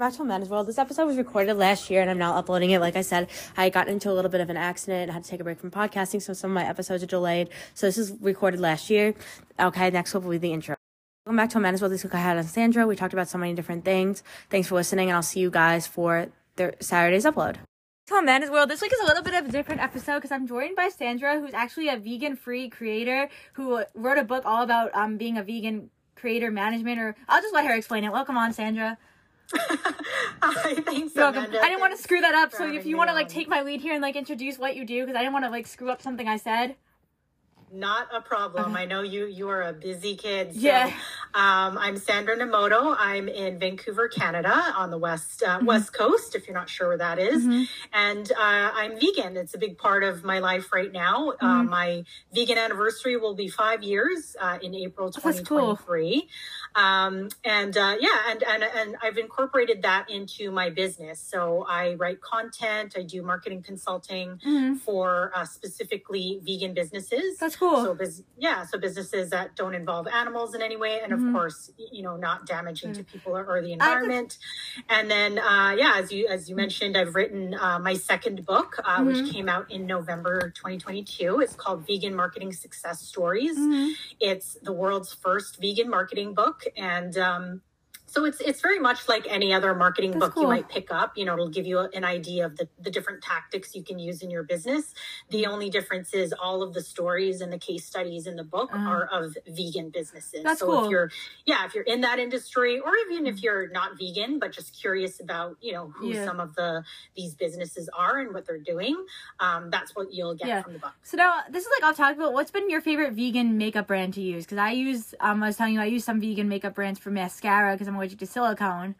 Back to Amanda's World. This episode was recorded last year and I'm now uploading it. Like I said, I got into a little bit of an accident. I had to take a break from podcasting, so some of my episodes are delayed. So this is recorded last year. Okay, next up will be the intro. Welcome back to Amanda's World. This week I had on Sandra. We talked about so many different things. Thanks for listening, and I'll see you guys for Saturday's upload. To Amanda's World. This week is a little bit of a different episode because I'm joined by Sandra, who's actually a vegan-free creator who wrote a book all about being a vegan creator management, or I'll just let her explain it. Welcome on, Sandra. Hi, thanks, You're welcome. Amanda. I didn't want to screw that up, so Thanks if for you want to having like me take my lead here and like introduce what you do, because I didn't want to like screw up something I said. Not a problem. I know you are a busy kid. So, Yeah. I'm Sandra Namoto. I'm in Vancouver, Canada, on the west coast, if you're not sure where that is. And I'm vegan. It's a big part of my life right now. My vegan anniversary will be 5 years in April 2023. And I've incorporated that into my business. So I write content. I do marketing consulting for specifically vegan businesses. That's cool. So businesses that don't involve animals in any way, and of course, not damaging to people or the environment. And then, as you mentioned, I've written my second book, which came out in November 2022. It's called Vegan Marketing Success Stories. It's the world's first vegan marketing book, and so it's very much like any other marketing book you might pick up. It'll give you an idea of the different tactics you can use in your business. The only difference is all of the stories and the case studies in the book are of vegan businesses. That's so cool. if you're in that industry, or even if you're not vegan but just curious about who some of these businesses are and what they're doing, that's what you'll get from the book. So now this is like I'll talk about what's been your favorite vegan makeup brand to use, because I use I was telling you I use some vegan makeup brands for mascara because I'm allergic to silicone.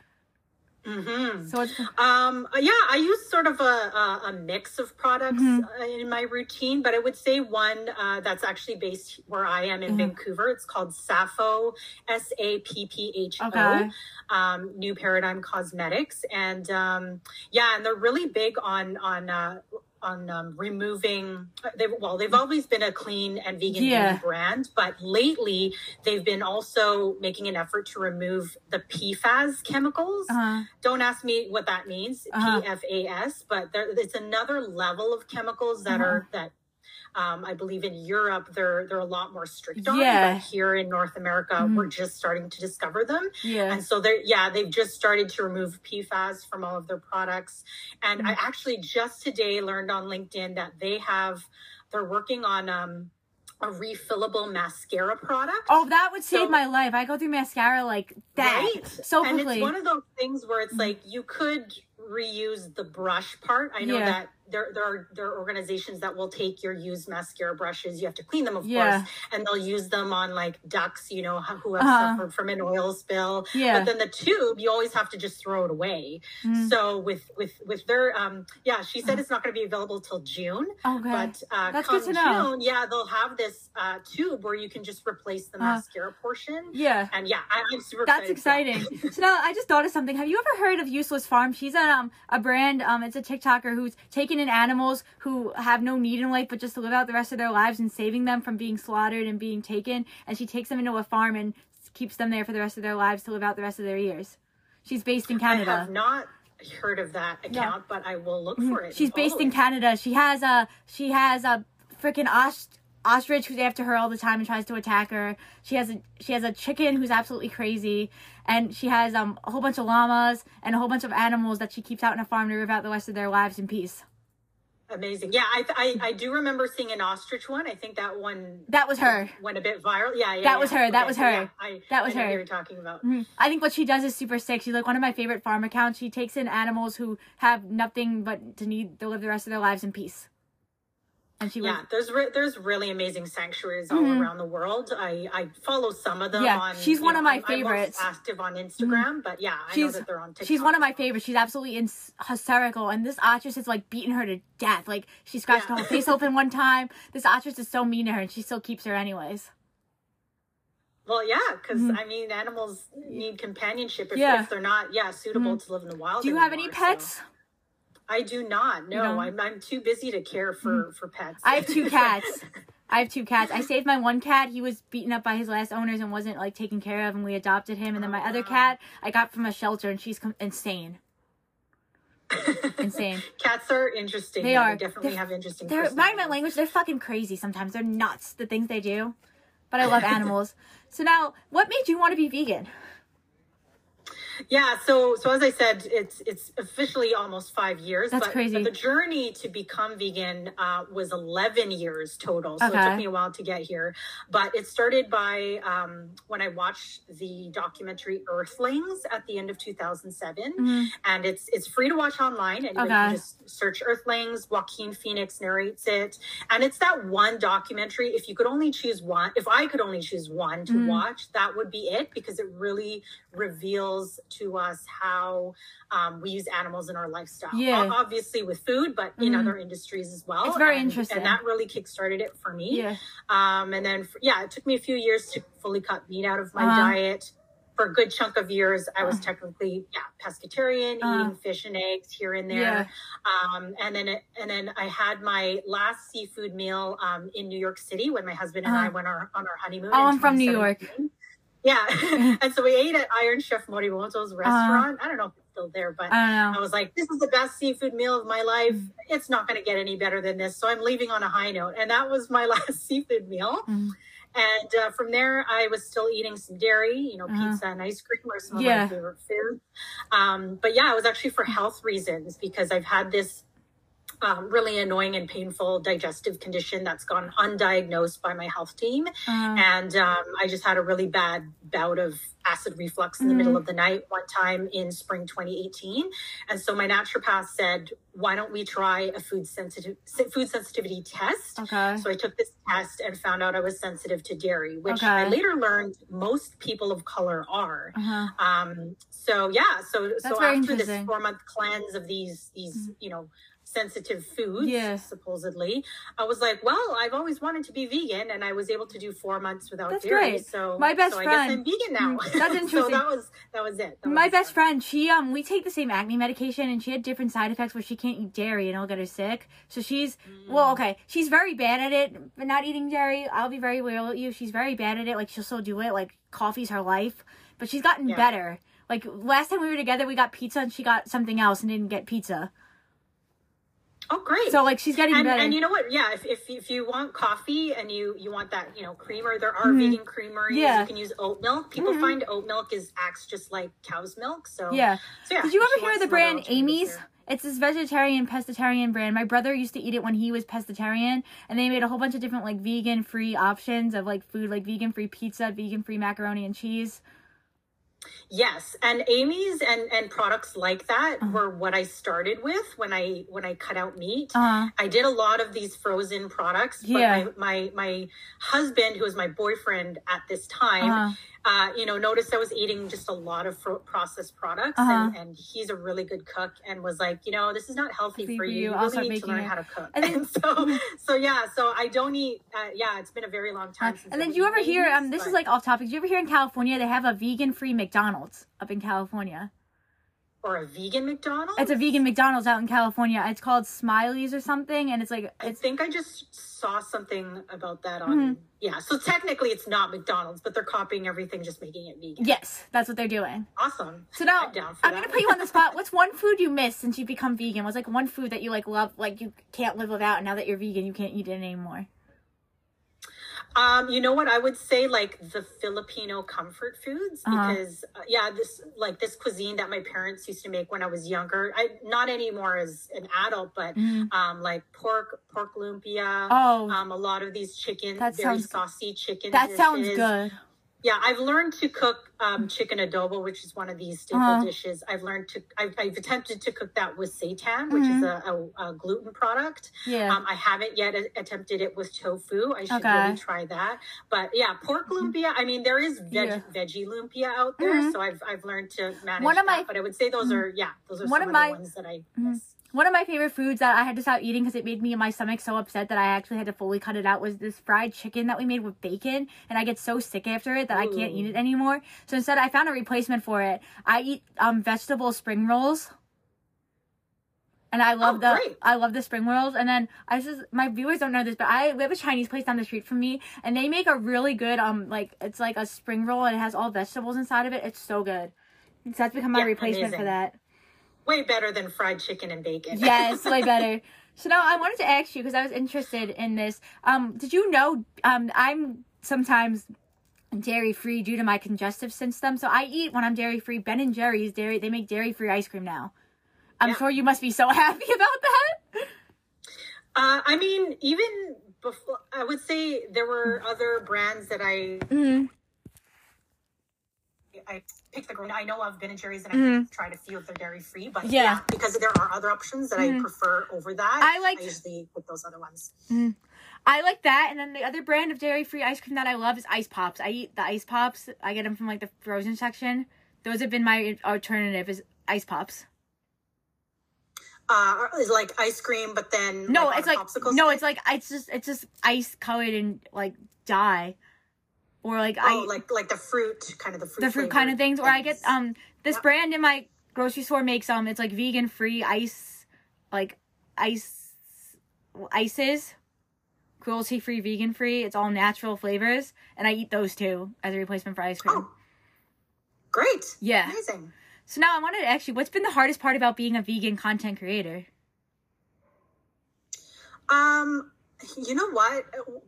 So it's I use sort of a mix of products in my routine, but I would say one that's actually based where I am in Vancouver. It's called Sappho, Sappho. Okay. New Paradigm Cosmetics, and and they're really big on removing. They've always been a clean and vegan beauty brand, but lately they've been also making an effort to remove the PFAS chemicals. Don't ask me what that means, PFAS, but it's another level of chemicals that are I believe in Europe they're a lot more strict on, but here in North America we're just starting to discover them. And so they've just started to remove PFAS from all of their products. And I actually just today learned on LinkedIn that they're working on a refillable mascara product. Oh, that would save my life. I go through mascara like that. Right? So and quickly. It's one of those things where it's like you could reuse the brush part. I know that there are organizations that will take your used mascara brushes. You have to clean them, of course, and they'll use them on like ducks, who have suffered from an oil spill. But then the tube, you always have to just throw it away. So with their, she said it's not going to be available till June. Okay. But that's come good to know. June, they'll have this tube where you can just replace the mascara portion. Yeah. And I'm super excited. That's exciting. So now I just thought of something. Have you ever heard of Useless Farm? She's a brand. It's a TikToker who's taking in animals who have no need in life but just to live out the rest of their lives and saving them from being slaughtered and being taken. And she takes them into a farm and keeps them there for the rest of their lives to live out the rest of their years. She's based in Canada. I have not heard of that account, but I will look for it. She's based in Canada. She has a freaking ostrich who's after her all the time and tries to attack her. She has a chicken who's absolutely crazy, and she has a whole bunch of llamas and a whole bunch of animals that she keeps out in a farm to live out the rest of their lives in peace. Amazing. Yeah, I do remember seeing an ostrich one. I think that one... That was her. Went a bit viral. Yeah. That was her. Okay, that was her. That was her. I know who you're talking about. I think what she does is super sick. She's like one of my favorite farm accounts. She takes in animals who have nothing but to live the rest of their lives in peace. And there's really amazing sanctuaries all around the world. I follow some of them on. She's one of my favorites. I'm most active on Instagram, but I know that they're on TikTok. She's one of my favorites. She's absolutely hysterical, and this ostrich is like beating her to death. Like she scratched her whole face open one time. This ostrich is so mean to her, and she still keeps her anyways. Well, because animals need companionship if they're not suitable to live in the wild. Do you have any pets? So. I do not. No, I'm too busy to care for pets. I have 2 cats. I have 2 cats. I saved my one cat. He was beaten up by his last owners and wasn't like taken care of, and we adopted him. And then my other cat, I got from a shelter, and she's insane. Insane. Cats are interesting. They are. They definitely have interesting. They're mind my language. They're fucking crazy sometimes. They're nuts. The things they do. But I love animals. So now, what made you want to be vegan? Yeah, so as I said, it's officially almost 5 years. That's crazy. But the journey to become vegan was 11 years total. So it took me a while to get here. But it started by when I watched the documentary Earthlings at the end of 2007. Mm-hmm. And it's free to watch online. And you can just search Earthlings. Joaquin Phoenix narrates it. And it's that one documentary. If I could only choose one to watch, that would be it, because it really reveals to us how we use animals in our lifestyle. Yeah. Obviously with food, but in other industries as well. It's very interesting. And that really kickstarted it for me. Yeah. And then, it took me a few years to fully cut meat out of my diet. For a good chunk of years, I was technically pescatarian, eating fish and eggs here and there. Yeah. And then I had my last seafood meal in New York City when my husband and I went on our honeymoon. Oh, I'm from New York. Yeah. And so we ate at Iron Chef Morimoto's restaurant. I don't know if it's still there, but I was like, this is the best seafood meal of my life. It's not going to get any better than this. So I'm leaving on a high note. And that was my last seafood meal. And from there, I was still eating some dairy, pizza and ice cream are some of my favorite foods. But it was actually for health reasons, because I've had this really annoying and painful digestive condition that's gone undiagnosed by my health team. And I just had a really bad bout of acid reflux in the middle of the night one time in spring 2018. And so my naturopath said, why don't we try a food sensitivity test? Okay. So I took this test and found out I was sensitive to dairy, which I later learned most people of color are. So after this 4-month cleanse of these sensitive foods, supposedly, I was like, well, I've always wanted to be vegan, and I was able to do 4 months without dairy. Great. So my best friend, I guess I'm vegan now. That's interesting. So that was it. My best friend, she we take the same acne medication, and she had different side effects where she can't eat dairy and it'll get her sick. So she's she's very bad at it, but not eating dairy. I'll be very real with you. She's very bad at it. Like, she'll still do it. Like, coffee's her life, but she's gotten better. Like, last time we were together, we got pizza and she got something else and didn't get pizza. Oh, great. So, like, she's getting better. And you know what? Yeah, if you want coffee and you want that, creamer, there are vegan creameries. Yeah. You can use oat milk. People find oat milk acts just like cow's milk. So yeah. Did you ever hear of the brand Amy's? It's this vegetarian, pescatarian brand. My brother used to eat it when he was pescatarian, and they made a whole bunch of different, like, vegan-free options of, like, food, like vegan-free pizza, vegan-free macaroni and cheese. Yes, and Amy's and products like that were what I started with when I cut out meat. I did a lot of these frozen products, but my husband, who was my boyfriend at this time, noticed I was eating just a lot of processed products, and he's a really good cook, and was like, this is not healthy for you. You really need to learn how to cook. And so I don't eat. It's been a very long time since. And then do you ever hear? This is like off topic. Do you ever hear in California they have a vegan-free McDonald's up in California? Or a vegan McDonald's? It's a vegan McDonald's out in California. It's called Smiley's or something, and it's like... I think I just saw something about that on... Yeah, so technically it's not McDonald's, but they're copying everything, just making it vegan. Yes, that's what they're doing. Awesome. So now, I'm going to put you on the spot. What's one food you miss since you've become vegan? What's like one food that you like love, like you can't live without, and now that you're vegan, you can't eat it anymore? You know what? I would say like the Filipino comfort foods, because this cuisine that my parents used to make when I was younger. Not anymore as an adult, but like pork lumpia. A lot of these chicken, very saucy chicken. That sounds good. Yeah, I've learned to cook chicken adobo, which is one of these staple dishes. I've attempted to cook that with seitan, which is a gluten product. Yeah. I haven't yet attempted it with tofu. I should really try that. But yeah, pork lumpia. I mean, there is veggie lumpia out there, so I've learned to manage that. But I would say those are some of the ones that I miss. One of my favorite foods that I had to stop eating because it made me and my stomach so upset that I actually had to fully cut it out was this fried chicken that we made with bacon. And I get so sick after it that I can't eat it anymore. So instead, I found a replacement for it. I eat vegetable spring rolls. And I love the spring rolls. And then my viewers don't know this, but we have a Chinese place down the street from me, and they make a really good it's like a spring roll, and it has all vegetables inside of it. It's so good. So that's become my replacement for that. Way better than fried chicken and bacon. Yes, way better. So now I wanted to ask you, because I was interested in this. Did you know I'm sometimes dairy-free due to my congestive system? So I eat, when I'm dairy-free, Ben & Jerry's dairy. They make dairy-free ice cream now. I'm sure you must be so happy about that. I mean, even before, I would say there were other brands that I picked the green. I know of Ben & Jerry's, and I've tried a few of their dairy-free, but because there are other options that I prefer over that, I usually pick those other ones. I like that, and then the other brand of dairy-free ice cream that I love is Ice Pops. I eat the Ice Pops. I get them from, like, the frozen section. Those have been my alternative, is Ice Pops. Is like ice cream, but then no, it's like it's like it's just ice colored in like dye, or like like the fruit kind of things. Or I get this brand in my grocery store makes it's like vegan free ices, cruelty free, vegan free. It's all natural flavors, and I eat those too as a replacement for ice cream. Oh, great! Yeah, amazing. So now I wanted to ask you, what's been the hardest part about being a vegan content creator? You know what?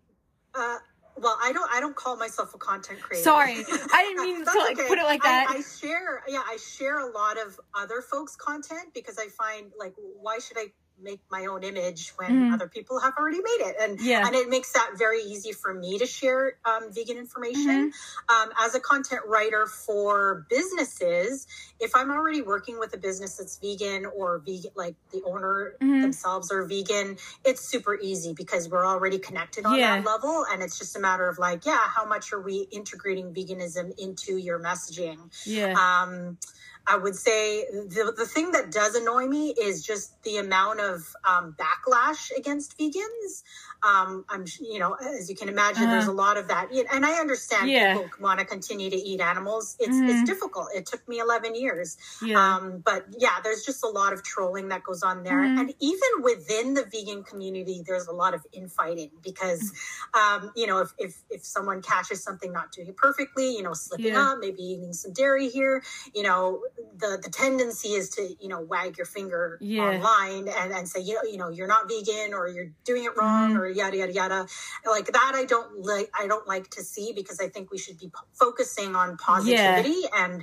Well, I don't call myself a content creator. Sorry, I didn't mean to put it like that. I share a lot of other folks' content, because I find, like, why should I make my own image when other people have already made it? And it makes that very easy for me to share vegan information. As a content writer for businesses, if I'm already working with a business that's vegan, or vegan, like the owner themselves are vegan, it's super easy because we're already connected on that level, and it's just a matter of like, how much are we integrating veganism into your messaging? I would say the thing that does annoy me is just the amount of backlash against vegans. As you can imagine, there's a lot of that. And I understand people want to continue to eat animals. It's difficult. It took me 11 years. But there's just a lot of trolling that goes on there. And even within the vegan community, there's a lot of infighting because, if someone catches something not doing it perfectly, slipping up, maybe eating some dairy here, the tendency is to, wag your finger online and say, you're not vegan, or you're doing it wrong, or yada, yada, yada. Like that, I don't like to see, because I think we should be focusing on positivity. And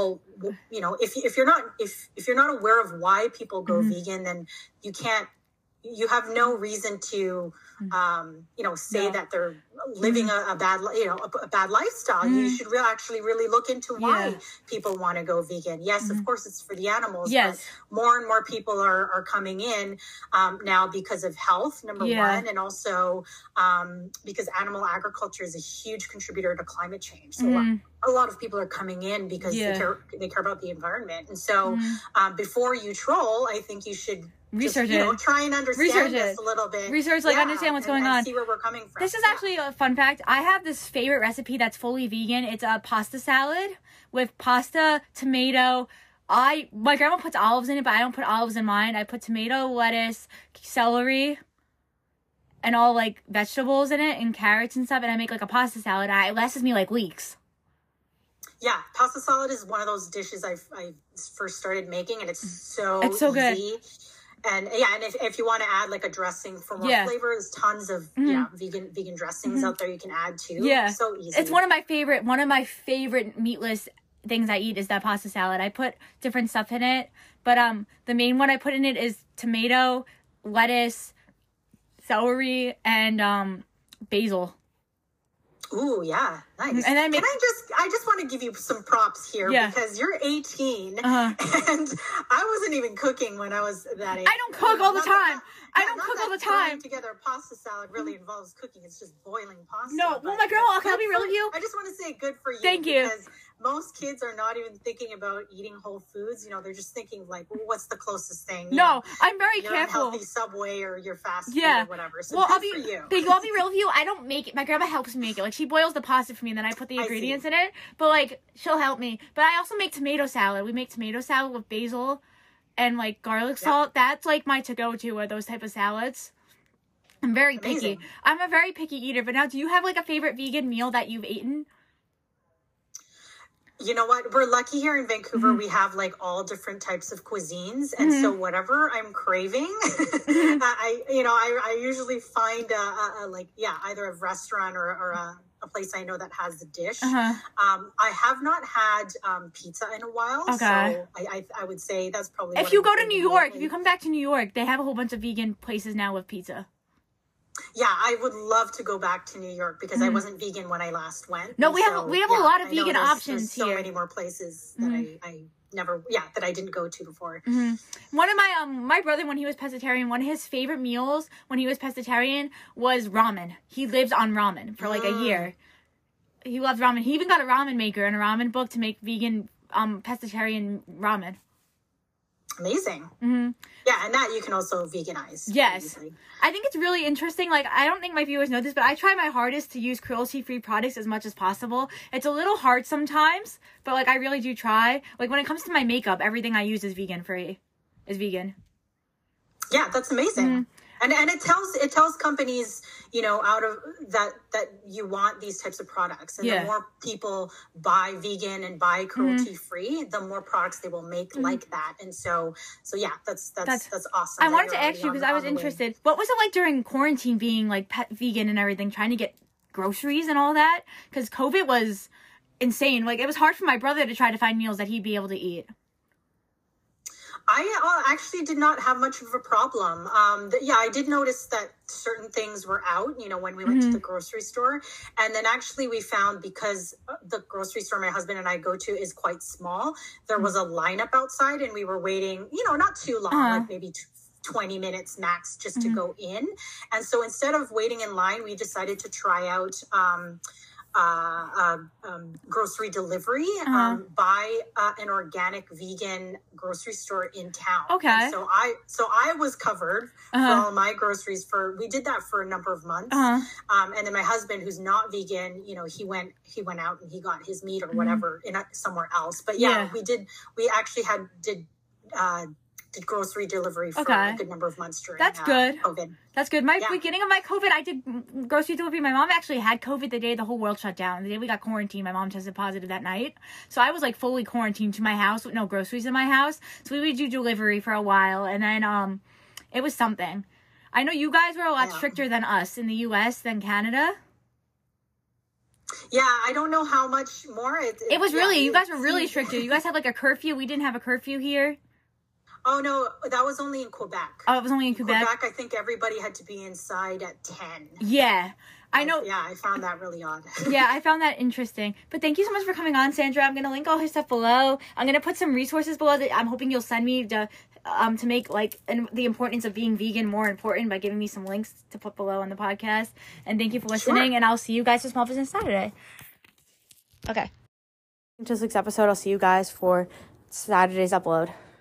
if you're not aware of why people go vegan, then you have no reason to, say that they're living a bad lifestyle. You should actually really look into why people want to go vegan. Yes, of course, it's for the animals. Yes, but more and more people are coming in now because of health, number one, and also because animal agriculture is a huge contributor to climate change. So a lot of people are coming in because they care about the environment. And so before you troll, I think you should research it. Try and understand this a little bit. Understand what's going on. See where we're coming from. This is actually a fun fact. I have this favorite recipe that's fully vegan. It's a pasta salad with pasta, tomato. My grandma puts olives in it, but I don't put olives in mine. I put tomato, lettuce, celery, and all like vegetables in it, and carrots and stuff, and I make like a pasta salad. It lasts me like weeks. Yeah, pasta salad is one of those dishes I first started making, and it's so easy. Good. And if you want to add like a dressing for more flavor, there's tons of vegan dressings out there you can add too. Yeah, so easy. It's one of my favorite meatless things I eat is that pasta salad. I put different stuff in it, but the main one I put in it is tomato, lettuce, celery, and basil. Ooh, yeah, nice. And then I just want to give you some props here because you're 18, and I wasn't even cooking when I was that age. I don't cook all the time. I don't cook all the time. Together, a pasta salad really involves cooking. It's just boiling pasta. No, well, my girl, can I be real with you? I just want to say good for you. Thank you. Because most kids are not even thinking about eating whole foods. They're just thinking like, what's the closest thing? I'm very careful. Your healthy Subway or your fast food or whatever. So good for you. I'll be real with you. I don't make it. My grandma helps me make it. Like, she boils the pasta for me, and then I put the ingredients in it. But like, she'll help me. But I also make tomato salad. We make tomato salad with basil and like garlic salt. That's like my to-go-to are those type of salads. I'm very picky. I'm a very picky eater. But now, do you have like a favorite vegan meal that you've eaten? You know what? We're lucky here in Vancouver. We have like all different types of cuisines. And so whatever I'm craving, I usually find either a restaurant or a place I know that has the dish. I have not had pizza in a while. Okay. So I would say that's probably if you go to New York, if you come back to New York, they have a whole bunch of vegan places now with pizza. Yeah, I would love to go back to New York because I wasn't vegan when I last went. No, we have a lot of vegan options here. So many more places that that I didn't go to before. One of my brother, when he was pescatarian, one of his favorite meals when he was pescatarian was ramen. He lives on ramen for like a year. He loves ramen. He even got a ramen maker and a ramen book to make vegan pescatarian ramen. Amazing. Yeah, and that you can also veganize. Yes. I think it's really interesting. Like, I don't think my viewers know this, but I try my hardest to use cruelty-free products as much as possible. It's a little hard sometimes, but like I really do try. Like when it comes to my makeup, everything I use is vegan. Yeah, that's amazing. And it tells companies, out of that you want these types of products. And the more people buy vegan and buy cruelty free, the more products they will make like that. And so yeah, that's awesome. I wanted to ask you because I was interested. What was it like during quarantine being like pet vegan and everything, trying to get groceries and all that? Because COVID was insane. Like it was hard for my brother to try to find meals that he'd be able to eat. I actually did not have much of a problem. I did notice that certain things were out, when we went to the grocery store. And then actually we found, because the grocery store my husband and I go to is quite small, there was a lineup outside and we were waiting, not too long, like maybe 20 minutes max just to go in. And so instead of waiting in line, we decided to try out grocery delivery by an organic vegan grocery store in town. Okay. And so I was covered for all my groceries we did that for a number of months. And then my husband, who's not vegan, he went out and he got his meat or whatever somewhere else. But we actually did grocery delivery for a good number of months during COVID. That's good. Beginning of my COVID, I did grocery delivery. My mom actually had COVID the day the whole world shut down. The day we got quarantined, my mom tested positive that night. So I was like fully quarantined to my house with no groceries in my house. So we would do delivery for a while. And then it was something. I know you guys were a lot stricter than us in the U.S. than Canada. Yeah, I don't know how much more. It was really, you guys were really stricter. You guys had like a curfew. We didn't have a curfew here. Oh, no, that was only in Quebec. Oh, it was only in Quebec? Quebec, I think everybody had to be inside at 10. Yeah, I know. Yeah, I found that really odd. Yeah, I found that interesting. But thank you so much for coming on, Sandra. I'm going to link all her stuff below. I'm going to put some resources below that I'm hoping you'll send me to make the importance of being vegan more important by giving me some links to put below on the podcast. And thank you for listening, and I'll see you guys for Small Business Saturday. Okay. Until this week's episode, I'll see you guys for Saturday's upload.